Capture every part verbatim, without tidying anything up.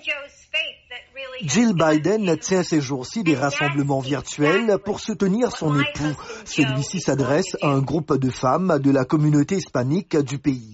Jill Biden tient ces jours-ci des rassemblements virtuels pour soutenir son époux. Celui-ci s'adresse à un groupe de femmes de la communauté hispanique du pays.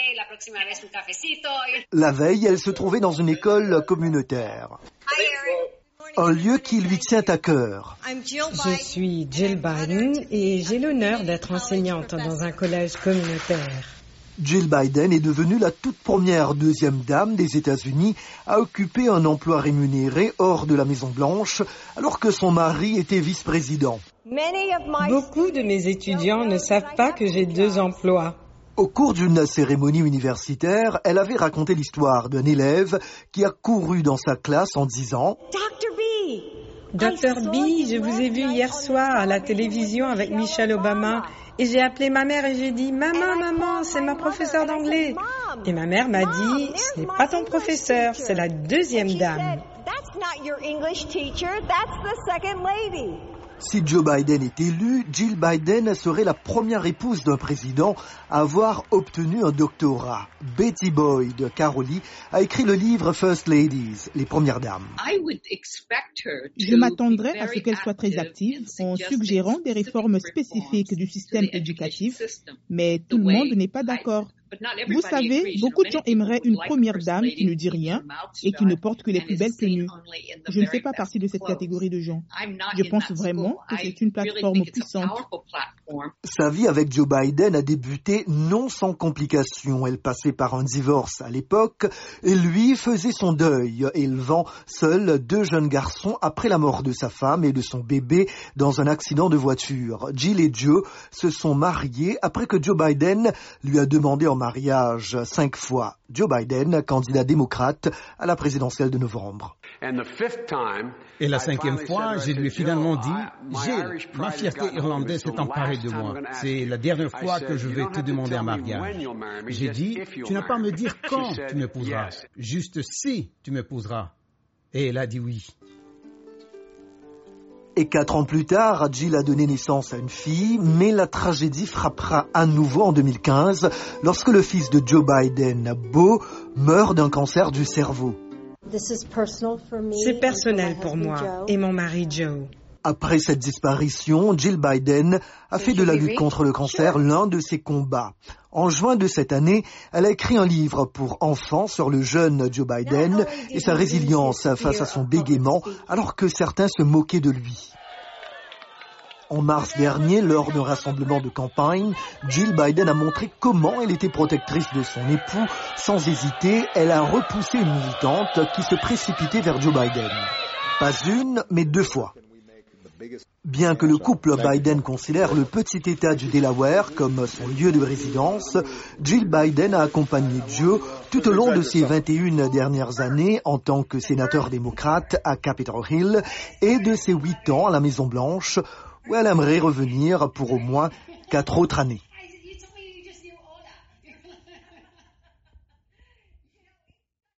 La veille, elle se trouvait dans une école communautaire. Un lieu qui lui tient à cœur. Je suis Jill Biden et j'ai l'honneur d'être enseignante dans un collège communautaire. Jill Biden est devenue la toute première deuxième dame des États-Unis à occuper un emploi rémunéré hors de la Maison-Blanche, alors que son mari était vice-président. Beaucoup de mes étudiants ne savent pas que j'ai deux emplois. Au cours d'une cérémonie universitaire, elle avait raconté l'histoire d'un élève qui a couru dans sa classe en disant « Docteur B, je vous ai vu hier soir à la télévision avec Michelle Obama et j'ai appelé ma mère et j'ai dit « Maman, maman, c'est ma professeure d'anglais ». Et ma mère m'a dit « Ce n'est pas ton professeur, c'est la deuxième dame ». Si Joe Biden est élu, Jill Biden serait la première épouse d'un président à avoir obtenu un doctorat. Betty Boyd Caroli a écrit le livre First Ladies, les premières dames. Je m'attendrais à ce qu'elle soit très active en suggérant des réformes spécifiques du système éducatif, mais tout le monde n'est pas d'accord. Vous savez, beaucoup de gens aimeraient une première dame qui ne dit rien et qui ne porte que les plus belles tenues. Je ne fais pas partie de cette catégorie de gens. Je pense vraiment que c'est une plateforme puissante. Sa vie avec Joe Biden a débuté non sans complications. Elle passait par un divorce à l'époque et lui faisait son deuil, élevant seul deux jeunes garçons après la mort de sa femme et de son bébé dans un accident de voiture. Jill et Joe se sont mariés après que Joe Biden lui a demandé en mariage cinq fois. Joe Biden, candidat démocrate à la présidentielle de novembre. Et la cinquième fois, je lui ai finalement dit, Jill, ma fierté irlandaise s'est emparée de moi. C'est la dernière fois que je vais te demander un mariage. J'ai dit, tu n'as pas à me dire quand tu m'épouseras, juste si tu m'épouseras. Et elle a dit oui. Et quatre ans plus tard, Jill a donné naissance à une fille, mais la tragédie frappera à nouveau en deux mille quinze, lorsque le fils de Joe Biden, Beau, meurt d'un cancer du cerveau. C'est personnel pour moi et mon mari Joe. Après cette disparition, Jill Biden a fait de la lutte contre le cancer l'un de ses combats. En juin de cette année, elle a écrit un livre pour enfants sur le jeune Joe Biden et sa résilience face à son bégaiement, alors que certains se moquaient de lui. En mars dernier, lors d'un rassemblement de campagne, Jill Biden a montré comment elle était protectrice de son époux. Sans hésiter, elle a repoussé une militante qui se précipitait vers Joe Biden. Pas une, mais deux fois. Bien que le couple Biden considère le petit État du Delaware comme son lieu de résidence, Jill Biden a accompagné Joe tout au long de ses vingt et une dernières années en tant que sénateur démocrate à Capitol Hill et de ses huit ans à la Maison-Blanche, où elle aimerait revenir pour au moins quatre autres années.